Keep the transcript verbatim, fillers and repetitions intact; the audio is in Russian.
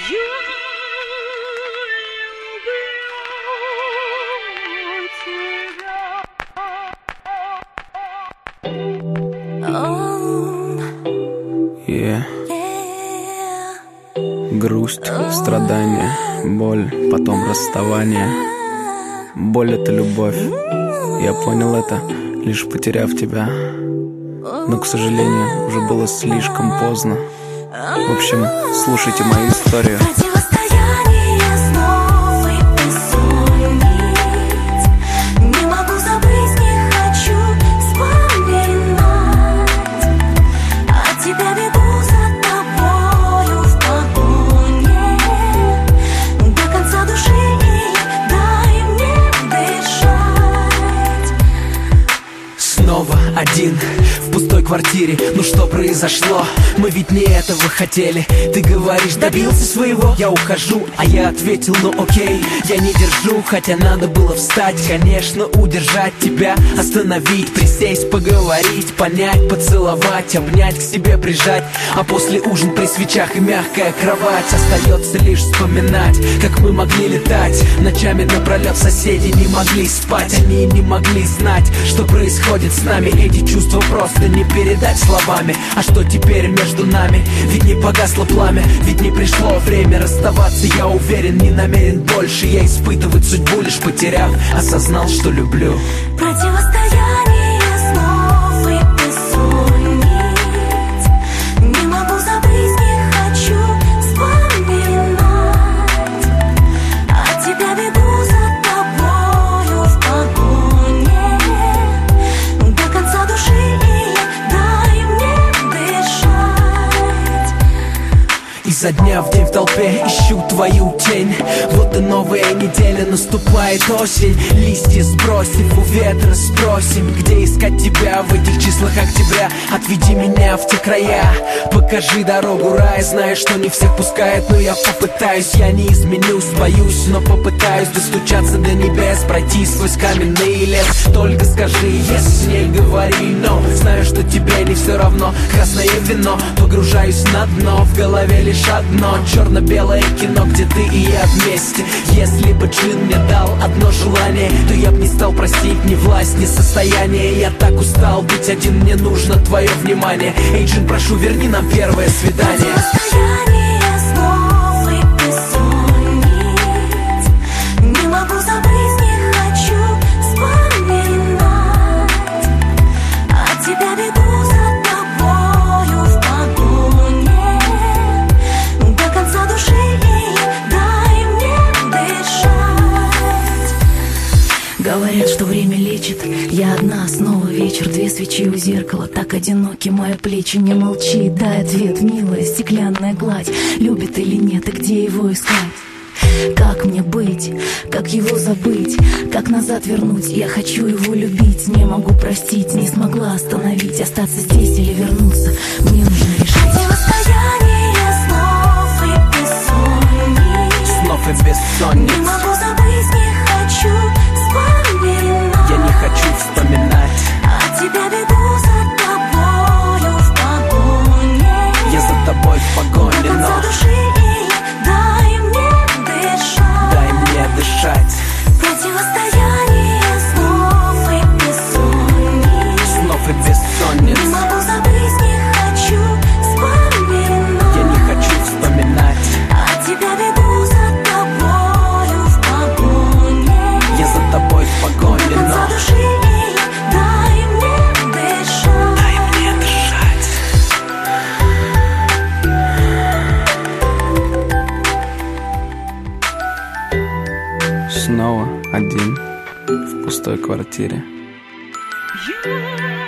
Yeah. Грусть, страдания, боль, потом расставание. Боль — это любовь. Я понял это, лишь потеряв тебя. Но, к сожалению, уже было слишком поздно. В общем, слушайте мою историю. Один в пустой квартире, ну что произошло? Мы ведь не этого хотели. Ты говоришь, добился своего, я ухожу. А я ответил, ну окей, я не держу. Хотя надо было встать, конечно, удержать тебя, остановить, присесть, поговорить, понять, поцеловать, обнять, к себе прижать. А после ужин при свечах и мягкая кровать. Остается лишь вспоминать, как мы могли летать. Ночами напролет соседи не могли спать. Они не могли знать, что происходит с нами. Эти чувства просто не передать словами. А что теперь между нами? Ведь не погасло пламя, ведь не пришло время расставаться. Я уверен, не намерен больше я испытывать судьбу, лишь потеряв, осознал, что люблю. Противостояние снов и бессонниц. Не могу забыть, не хочу вспоминать. От тебя бегу за тобою в погоне. До конца души дай мне дышать. Изо дня в день в толпе ищу твою тень. Вот и новая неделя, наступает осень. Листья сбросив, у ветра спросим, где искать тебя в этих числах октября. Отведи меня в те края, покажи дорогу рай. Знаю, что не всех пускает, но я попытаюсь. Я не изменюсь, боюсь, но попытаюсь достучаться до небес, пройти сквозь каменный лес. Только скажи, yes, не говори no. Знаю, что тебе не все равно. Красное вино, погружаюсь на дно. В голове лишь одно, черно-белое кино, где ты и я вместе. Если бы джин мне дал одно желание, то я б не стал просить ни власть, ни состояние. Я так устал быть один, мне нужно твое внимание. Эй, джин, прошу, верни нам первое свидание. Противостояние снов и бессонниц. Не могу забыть, не хочу вспоминать. От тебя бегу за тобою в погоне. До конца души дай мне дышать. Говорят, что время лечит. Я одна, снова вечер, две свечи у зеркала. Так одиноки мои плечи, не молчи. Дай ответ, милая, стеклянная гладь. Любит или нет, и где его искать? Как мне быть, как его забыть, как назад вернуть? Я хочу его любить, не могу простить, не смогла остановить. Остаться здесь или вернуться, мне нужно решить. Противостояние снов и бессонниц. Снов и бессонниц. Не могу забыть, не хочу вспоминать. Я не хочу вспоминать. От тебя бегу за тобою в погоне. Я за тобой в погоне, до конца но души дай мне дышать. дай мне дышать. Противостояние снов и бессонниц. Снов и бессонниц. Не могу забыть, не хочу вспоминать. Я не хочу вспоминать. От тебя бегу за тобою в погоне. Я за тобой в погоне, до конца но души дай мне дышать. дай мне дышать. Снова один в пустой квартире. You